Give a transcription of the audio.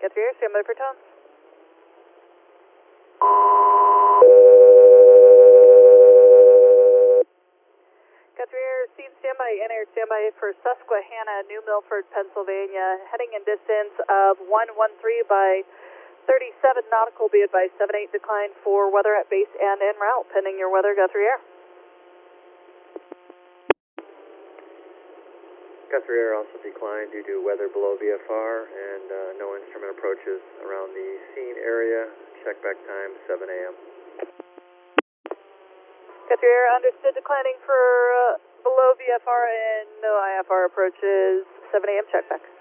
Guthrie Air, stand by for tones. Guthrie Air, scene standby, in-air standby for Susquehanna, New Milford, Pennsylvania, heading in distance of 113 by 37 nautical, be advised 78 decline for weather at base and en route, pending your weather, Guthrie Air. Guthrie Air also declined due to weather below VFR and no instrument approaches around the scene area. Check back time 7 a.m. Guthrie Air, understood, declining for below VFR and no IFR approaches, 7 a.m. check back.